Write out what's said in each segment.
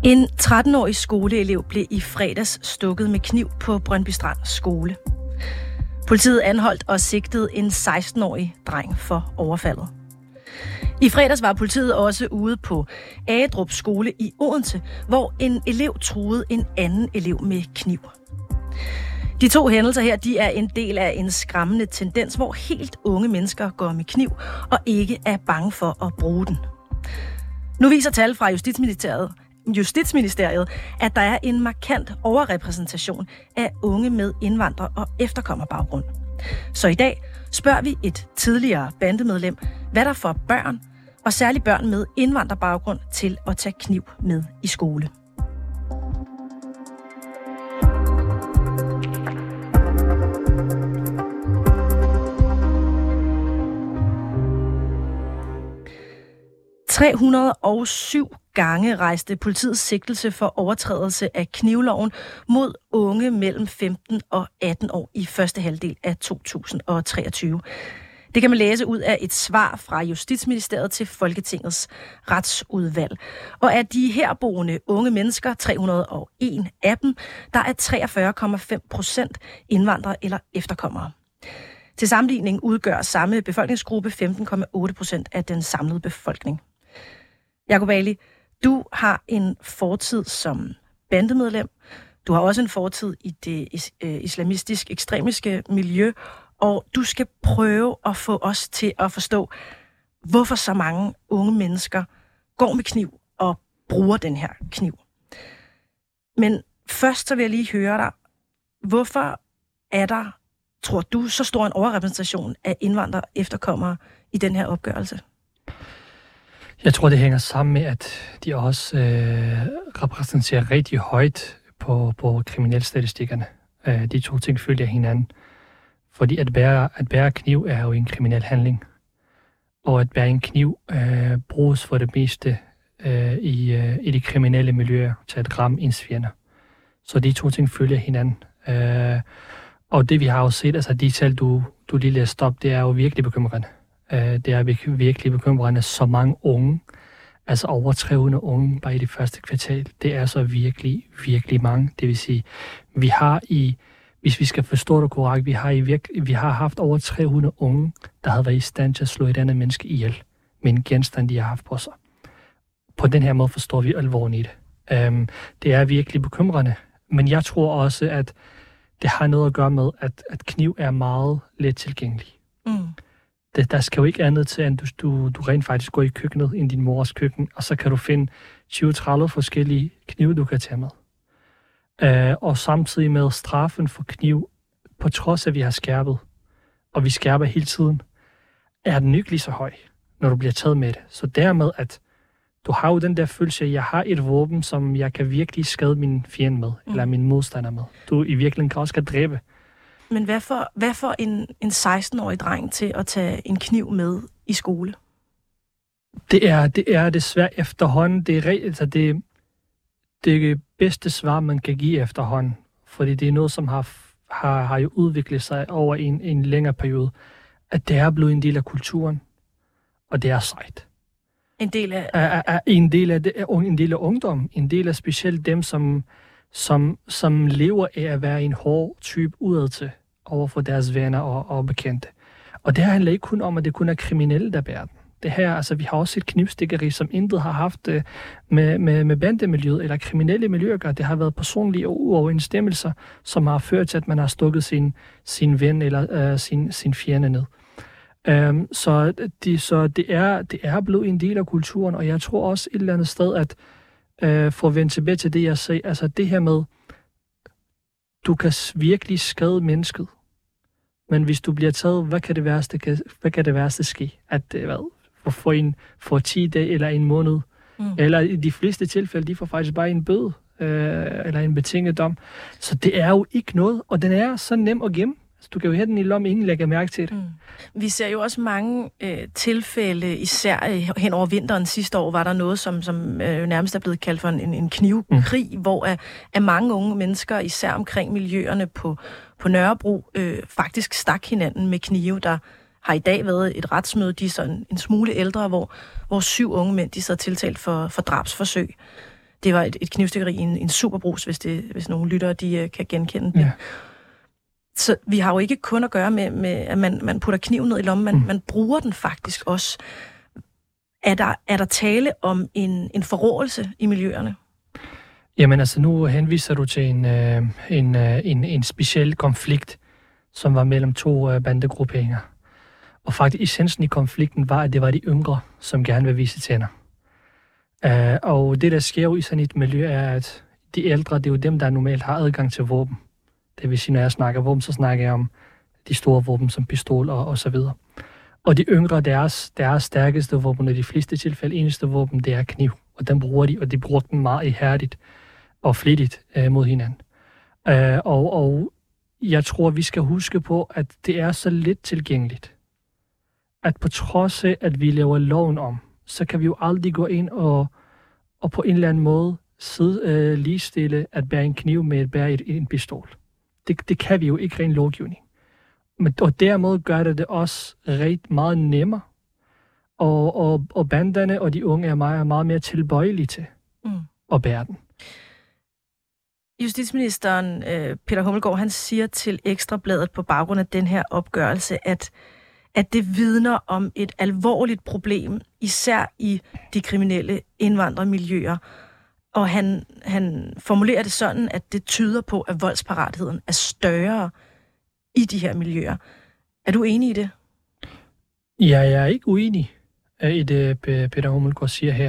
En 13-årig skoleelev blev i fredags stukket med kniv på Brøndby Strand skole. Politiet anholdt og sigtede en 16-årig dreng for overfaldet. I fredags var politiet også ude på Agedrup skole i Odense, hvor en elev truede en anden elev med kniv. De to hændelser her, de er en del af en skræmmende tendens, hvor helt unge mennesker går med kniv og ikke er bange for at bruge den. Nu viser tal fra Justitsministeriet, at der er en markant overrepræsentation af unge med indvandrer- og efterkommerbaggrund. Så i dag spørger vi et tidligere bandemedlem, hvad der får børn, og særligt børn med indvandrerbaggrund, til at tage kniv med i skole. – 307 gange rejste politiets sigtelse for overtrædelse af knivloven mod unge mellem 15 og 18 år i første halvdel af 2023. Det kan man læse ud af et svar fra Justitsministeriet til Folketingets retsudvalg. Og af de herboende unge mennesker, 301 af dem, der er 43,5% indvandrere eller efterkommere. Til sammenligning udgør samme befolkningsgruppe 15,8% af den samlede befolkning. Jacob Ali, du har en fortid som bandemedlem. Du har også en fortid i det islamistisk ekstremiske miljø, og du skal prøve at få os til at forstå, hvorfor så mange unge mennesker går med kniv og bruger den her kniv. Men først så vil jeg lige høre dig, hvorfor er der, tror du, så stor en overrepræsentation af indvandrere og efterkommere i den her opgørelse? Jeg tror, det hænger sammen med, at de også repræsenterer rigtig højt på kriminalstatistikkerne. De to ting følger hinanden. Fordi at bære kniv er jo en kriminel handling. Og at bære en kniv bruges for det meste i de kriminelle miljøer til at ramme ens fjender. Så de to ting følger hinanden. Og det vi har jo set, altså de tal, du lige læste op, det er jo virkelig bekymrende. Det er virkelig bekymrende, så mange unge, altså over 300 unge bare i det første kvartal. Det er så virkelig, virkelig mange. Det vil sige, vi har hvis vi skal forstå det korrekt, vi har haft over 300 unge, der havde været i stand til at slå et andet menneske ihjel med en genstand, de har haft på sig. På den her måde forstår vi alvoren i det. Det er virkelig bekymrende, men jeg tror også, at det har noget at gøre med, at kniv er meget let tilgængelig. Mm. Der skal jo ikke andet til, end du rent faktisk går i køkkenet, i din mors køkken, og så kan du finde 20-30 forskellige knive, du kan tage med. Og samtidig med straffen for kniv, på trods af, at vi har skærpet, og vi skærper hele tiden, er den ikke lige så høj, når du bliver taget med det. Så dermed, at du har jo den der følelse, at jeg har et våben, som jeg kan virkelig skade min fjende med, eller min modstander med. Du i virkeligheden også kan dræbe. Men hvad får en 16-årig dreng til at tage en kniv med i skole? Det er desværre efterhånden. Det bedste svar, man kan give efterhånden. Fordi det er noget, som har jo udviklet sig over en længere periode. At det er blevet en del af kulturen. Og det er sejt. En del af ungdom. En del af specielt dem, som lever af at være en hård type udadtil over for deres venner og bekendte. Og det handler ikke kun om, at det kun er kriminelle, der bærer den. Det her, altså vi har også et knivstikkeri, som intet har haft med bandemiljøet eller kriminelle miljøer gør. Det har været personlige uoverensstemmelser, som har ført til, at man har stukket sin ven eller sin fjende ned. Så det er blevet en del af kulturen, og jeg tror også et eller andet sted, at for at vende tilbage til det, jeg sagde, altså det her med, du kan virkelig skade mennesket, men hvis du bliver taget, hvad kan det værste ske? At for 10 dage eller en måned, eller i de fleste tilfælde, de får faktisk bare en bøde, eller en betinget dom. Så det er jo ikke noget, og den er så nem at gemme. Du kan jo have den i lommen, ingen lægger mærke til det. Vi ser jo også mange tilfælde, især hen over vinteren sidste år, var der noget, som nærmest er blevet kaldt for en knivkrig, hvor af mange unge mennesker, især omkring miljøerne på Nørrebro, faktisk stak hinanden med knive. Der har i dag været et retsmøde, de er sådan en smule ældre, hvor 7 unge mænd, de så tiltalt for drabsforsøg. Det var et knivstikkeri i en superbrus, hvis nogle lyttere de kan genkende det. Ja. Så vi har jo ikke kun at gøre med at man putter kniven ned i lommen, man bruger den faktisk også. Er der tale om en forrådelse i miljøerne? Jamen altså, nu henviser du til en speciel konflikt, som var mellem to bandegrupperinger. Og faktisk essensen i konflikten var, at det var de yngre, som gerne vil vise tænder. Og det, der sker jo i sådan et miljø, er, at de ældre, det er jo dem, der normalt har adgang til våben. Det vil sige, når jeg snakker våben, så snakker jeg om de store våben, som pistol og så videre. Og de yngre, deres stærkeste våben, og i de fleste tilfælde eneste våben, det er kniv. Og den bruger de, og de bruger den meget ihærdigt og flittigt mod hinanden. Og jeg tror, vi skal huske på, at det er så lidt tilgængeligt, at på trods af, at vi laver loven om, så kan vi jo aldrig gå ind og på en eller anden måde ligestille at bære en kniv med at bære en pistol. Det kan vi jo ikke rent lovgivning. Og dermed gør det også rigtig meget nemmere. Og banderne og de unge er meget mere tilbøjelige til at bære den. Justitsministeren Peter Hummelgaard, han siger til Ekstrabladet på baggrund af den her opgørelse, at det vidner om et alvorligt problem, især i de kriminelle indvandrermiljøer. Og han formulerer det sådan, at det tyder på, at voldsparatheden er større i de her miljøer. Er du enig i det? Ja, jeg er ikke uenig i det, Peter Hummelgaard siger her.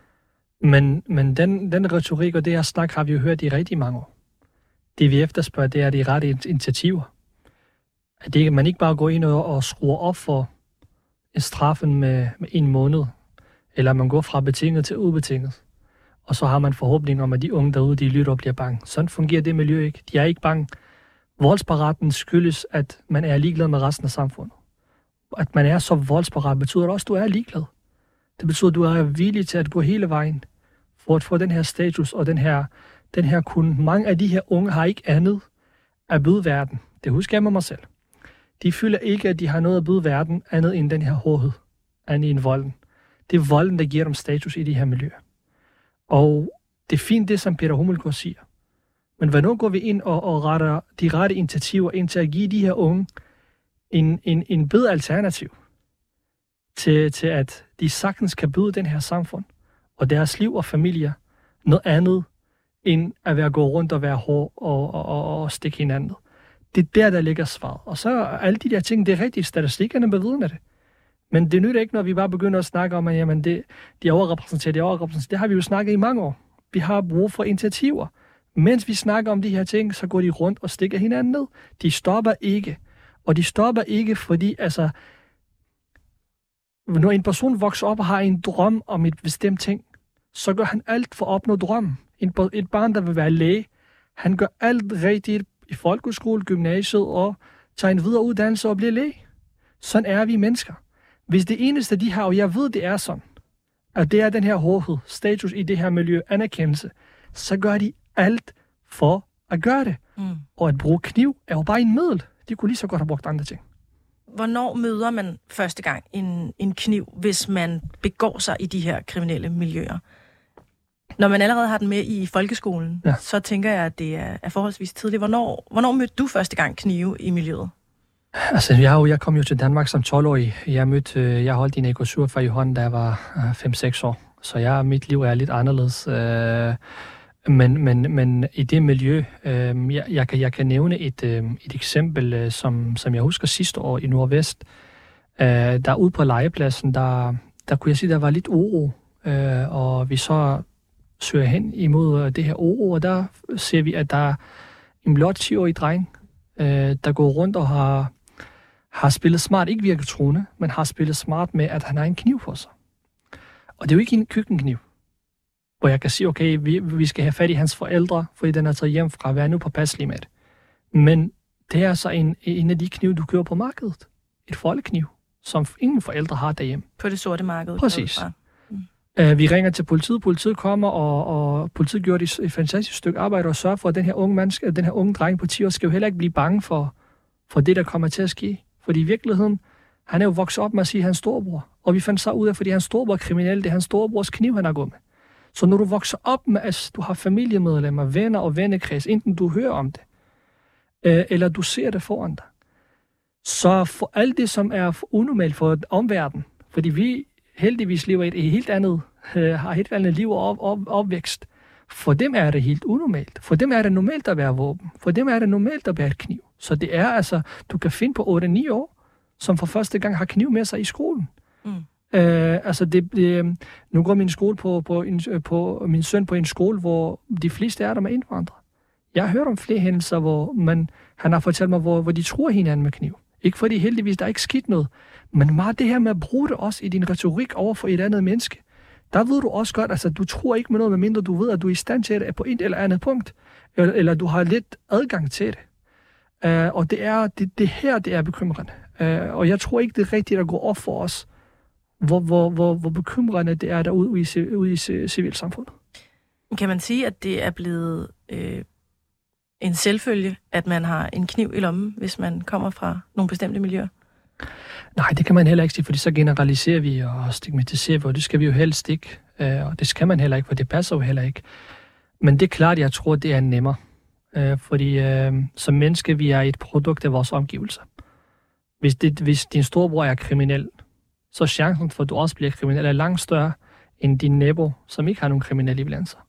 Men den retorik og det her snak har vi jo hørt i rigtig mange år. Det vi efterspørger, det er de rette initiativer. At man ikke bare går ind og skruer op for straffen med 1 måned, eller man går fra betinget til ubetinget. Og så har man forhåbning om, at de unge derude, de lytter og bliver bange. Sådan fungerer det miljø ikke. De er ikke bange. Voldsparaten skyldes, at man er ligeglad med resten af samfundet. At man er så voldsparat, betyder det også, at du er ligeglad. Det betyder, at du er villig til at gå hele vejen for at få den her status og den her kunde. Mange af de her unge har ikke andet at byde verden. Det husker jeg med mig selv. De føler ikke, at de har noget at byde verden andet end den her hårdhed, andet end volden. Det er volden, der giver dem status i de her miljøer. Og det er fint det, som Peter Hummelgaard siger. Men hvornår går vi ind og retter de rette initiativer ind til at give de her unge en bedre alternativ til at de sagtens kan byde den her samfund og deres liv og familier noget andet end at gå rundt og være hård og stikke hinanden. Det er der ligger svaret. Og så alle de der ting, det er rigtigt, statistikkerne bevidner det. Men det nytter ikke, når vi bare begynder at snakke om, at jamen, de er overrepræsenteret. Det har vi jo snakket i mange år. Vi har brug for initiativer. Mens vi snakker om de her ting, så går de rundt og stikker hinanden ned. De stopper ikke. Og de stopper ikke, fordi altså, når en person vokser op og har en drøm om et bestemt ting, så gør han alt for at opnå drømmen. Et barn, der vil være læge, han gør alt rigtigt i folkeskole, gymnasiet og tager en videre uddannelse og bliver læge. Sådan er vi mennesker. Hvis det eneste, de har, og jeg ved, det er sådan, at det er den her hårdhed, status i det her miljø, anerkendelse, så gør de alt for at gøre det. Og at bruge kniv er jo bare en middel. De kunne lige så godt have brugt andre ting. Hvornår møder man første gang en kniv, hvis man begår sig i de her kriminelle miljøer? Når man allerede har den med i folkeskolen, så tænker jeg, at det er forholdsvis tidligt. Hvornår mødte du første gang knive i miljøet? Altså, jeg kom jo til Danmark som 12-årig. Jeg holdt en AK-47 i hånden, da jeg var 5-6 år. Så mit liv er lidt anderledes. Men i det miljø, jeg kan nævne et eksempel, som jeg husker sidste år i Nordvest. Der ude på legepladsen, der kunne jeg sige, der var lidt uro. Og vi så søger hen imod det her uro, og der ser vi, at der er en blot 10-årig dreng, der går rundt og har spillet smart, ikke virker troende, men har spillet smart med, at han har en kniv på sig. Og det er jo ikke en køkkenkniv, hvor jeg kan sige, okay, vi skal have fat i hans forældre, fordi den er taget hjem fra at være nu påpasselig med det. Men det er altså en af de knive, du køber på markedet. Et foldekniv, som ingen forældre har derhjemme. På det sorte marked. Præcis. Vi ringer til politiet. Politiet kommer, og politiet gjorde et fantastisk stykke arbejde og sørger for, at den her unge dreng på 10 år skal jo heller ikke blive bange for det, der kommer til at ske. Fordi i virkeligheden, han er jo vokset op med at sige, at han er storebror. Og vi fandt så ud af, fordi hans storebror er kriminel, det er hans storebrors kniv, han har gået med. Så når du vokser op med, at du har familiemedlemmer, venner og vennekreds, enten du hører om det, eller du ser det foran dig, så for alt det, som er unormalt for omverdenen, fordi vi heldigvis lever i et helt andet, har helt andet liv og opvækst, for dem er det helt unormalt. For dem er det normalt at være våben. For dem er det normalt at være et kniv. Så det er altså, du kan finde på 8-9 år, som for første gang har kniv med sig i skolen. Nu går min skole på min søn på en skole, hvor de fleste er der med indvandrere. Jeg har hørt om flere hændelser, hvor han har fortalt mig, hvor de truer hinanden med kniv. Ikke fordi heldigvis der er ikke skidt noget, men meget det her med at bruge det også i din retorik over for et andet menneske. Der ved du også godt, altså du tror ikke med noget, medmindre du ved, at du er i stand til det på et eller andet punkt, eller du har lidt adgang til det. Og det er bekymrende. Og jeg tror ikke, det er rigtigt at gå op for os, hvor bekymrende det er derude ude i civilsamfundet. Kan man sige, at det er blevet en selvfølge, at man har en kniv i lommen, hvis man kommer fra nogle bestemte miljøer? Nej, det kan man heller ikke sige, fordi så generaliserer vi og stigmatiserer vi, og det skal vi jo helst ikke. Og det skal man heller ikke, for det passer jo heller ikke. Men det er klart, jeg tror, det er nemmere. Fordi som menneske, vi er et produkt af vores omgivelser. Hvis din storebror er kriminel, så chancen for, at du også bliver kriminel, er langt større end din nabo, som ikke har nogen kriminelle iblandt sig.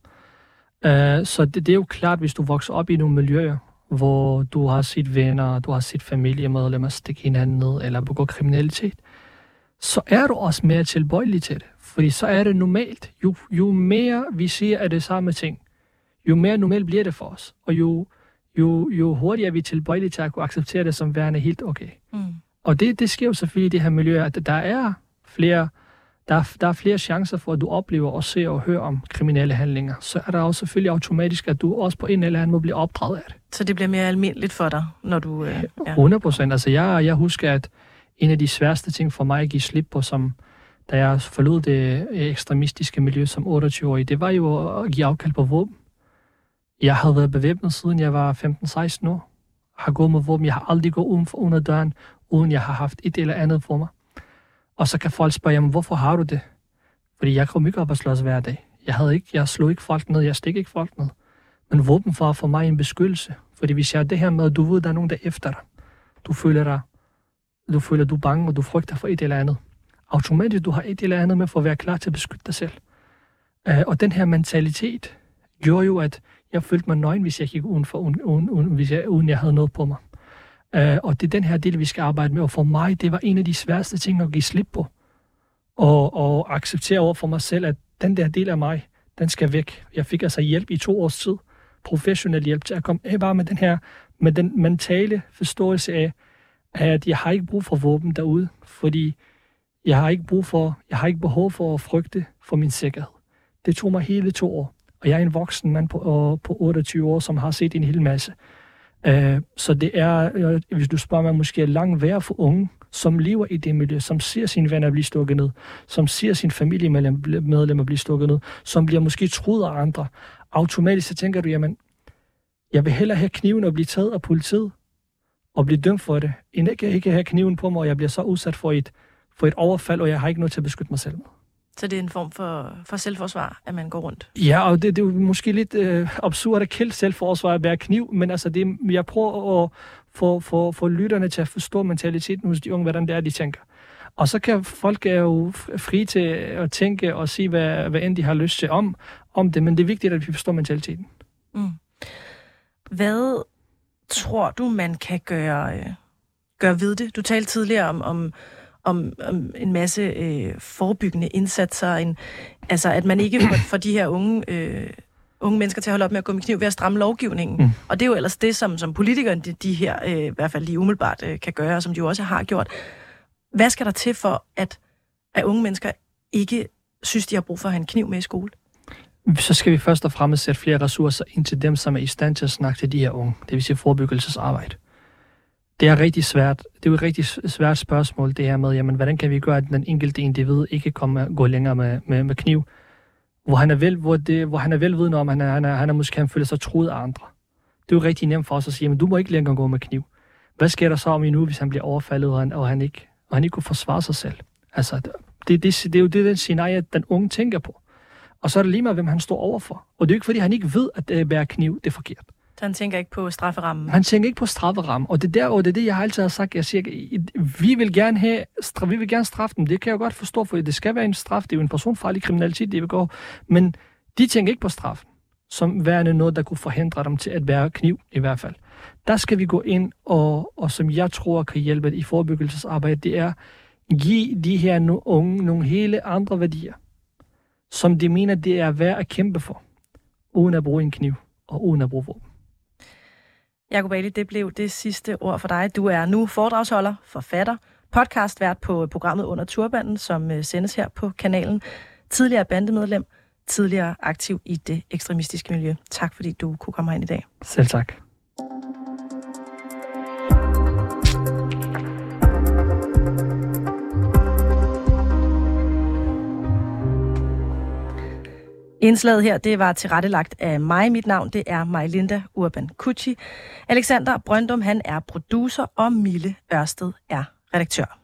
Så det er jo klart, hvis du vokser op i nogle miljøer, hvor du har set venner, du har set familiemedlemmer stikke hinanden ned eller begå kriminalitet, så er du også mere tilbøjelig til det. Fordi så er det normalt. Jo mere vi siger af det samme ting, jo mere normalt bliver det for os. Og jo hurtigere vi er tilbøjelige til at kunne acceptere det som værende helt okay. Og det sker jo selvfølgelig i det her miljø, at der er flere chancer for, at du oplever og ser og hører om kriminelle handlinger. Så er der også selvfølgelig automatisk, at du også på en eller anden måde bliver opdraget af det. Så det bliver mere almindeligt for dig, når du... 100%. Altså jeg husker, at en af de sværeste ting for mig at give slip på, da jeg forlod det ekstremistiske miljø som 28-årig, det var jo at give afkald på våben. Jeg havde været bevæbnet siden jeg var 15-16 år. Har gået med våben. Jeg har aldrig gået under døren, uden jeg har haft et eller andet for mig. Og så kan folk spørge, jamen hvorfor har du det? Fordi jeg kom ikke op og slås hver dag. Jeg slog ikke folk ned, jeg stik ikke folk ned. Men våben var for mig en beskyttelse. Fordi hvis jeg er det her med, at du ved, der er nogen, der er efter dig. Du føler, du er bange, og du frygter for et eller andet. Automatisk, du har et eller andet med for at være klar til at beskytte dig selv. Og den her mentalitet gjorde jo, at jeg følte mig nøgen, hvis jeg gik uden jeg havde noget på mig. Og det er den her del, vi skal arbejde med. Og for mig, det var en af de sværeste ting at give slip på. Og acceptere over for mig selv, at den der del af mig, den skal væk. Jeg fik altså hjælp i 2 års tid. Professionel hjælp til at komme af bare med den mentale forståelse af, at jeg har ikke brug for våben derude. Fordi jeg har ikke behov for at frygte for min sikkerhed. Det tog mig hele 2 år. Og jeg er en voksen mand på 28 år, som har set en hel masse. Så det er, hvis du spørger mig, måske langt værre for unge, som lever i det miljø, som ser sine venner blive stukket ned, som ser sine familiemedlemmer blive stukket ned, som bliver måske truet af andre. Automatisk så tænker du, jamen, jeg vil hellere have kniven og blive taget af politiet og blive dømt for det, end ikke have kniven på mig, og jeg bliver så udsat for et overfald, og jeg har ikke noget til at beskytte mig selv med. Så det er en form for selvforsvar, at man går rundt? Ja, og det er jo måske lidt absurd at kalde selvforsvar at bære kniv, men altså jeg prøver at få lytterne til at forstå mentaliteten hos de unge, hvordan det er, de tænker. Og så kan folk jo fri til at tænke og sige, hvad end de har lyst til om det, men det er vigtigt, at vi forstår mentaliteten. Hvad tror du, man kan gøre ved det? Du talte tidligere om en masse forebyggende indsatser, altså at man ikke får de her unge mennesker til at holde op med at gå med kniv ved at stramme lovgivningen. Og det er jo ellers det, som politikerne, de her i hvert fald lige umiddelbart kan gøre, som de jo også har gjort. Hvad skal der til for, at unge mennesker ikke synes, de har brug for at have en kniv med i skole? Så skal vi først og fremmest sætte flere ressourcer ind til dem, som er i stand til at snakke til de her unge. Det vil sige forebyggelsesarbejde. Det er rigtig svært. Det er jo et rigtig svært spørgsmål, det her med, jamen, hvordan kan vi gøre, at den enkelte individ ikke går længere med kniv, hvor han er velvidende om, han måske kan føle sig truet af andre. Det er jo rigtig nemt for os at sige, men du må ikke længere gå med kniv. Hvad sker der så om nu, hvis han bliver overfaldet, og han ikke kunne forsvare sig selv? Altså, det er jo det, den scenarie, den unge tænker på. Og så er det lige meget, hvem han står overfor. Og det er jo ikke, fordi han ikke ved, at det bærer kniv, det er forkert. Så han tænker ikke på strafferammen? Han tænker ikke på strafferammen. Og det er det, jeg har altid har sagt. Jeg siger, vi vil gerne straffe dem. Det kan jeg jo godt forstå, for det skal være en straf. Det er jo en personfarlig kriminalitet, det begår. Men de tænker ikke på straffen, som værende noget, der kunne forhindre dem til at bære kniv, i hvert fald. Der skal vi gå ind, og som jeg tror kan hjælpe i forebyggelsesarbejde, det er give de her unge nogle hele andre værdier, som de mener, det er værd at kæmpe for, uden at bruge en kniv og uden at bruge våben. Jacob Ali, det blev det sidste ord for dig. Du er nu foredragsholder, forfatter, podcastvært på programmet Under Turbanen, som sendes her på kanalen. Tidligere bandemedlem, tidligere aktiv i det ekstremistiske miljø. Tak fordi du kunne komme herind i dag. Selv tak. Indslaget her, det var tilrettelagt af mig. Mit navn, det er Majlinda Urban Kucci. Alexander Brøndum, han er producer, og Mille Ørsted er redaktør.